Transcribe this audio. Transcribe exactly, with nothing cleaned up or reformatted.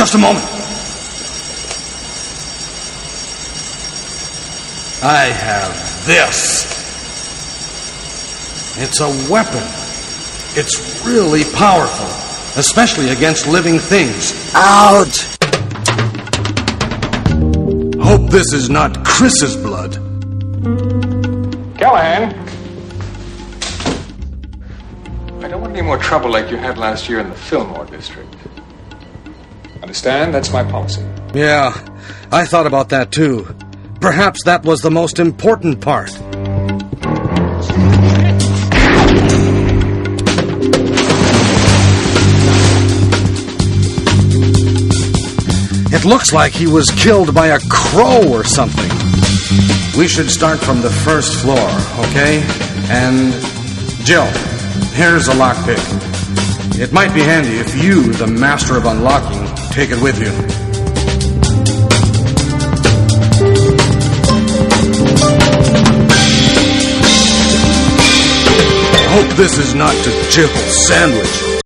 Just a moment. I have this. It's a weapon. It's really powerful, especially against living things. Out! Hope this is not Chris's blood. Callahan! I don't want any more trouble like you had last year in the Fillmore district. Understand? That's my policy. Yeah, I thought about that too. Perhaps that was the most important part. It looks like he was killed by a crow or something. We should start from the first floor, okay? And, Jill, here's a lockpick. It might be handy if you, the master of unlocking, take it with you. Hope this is not to Jill's sandwich.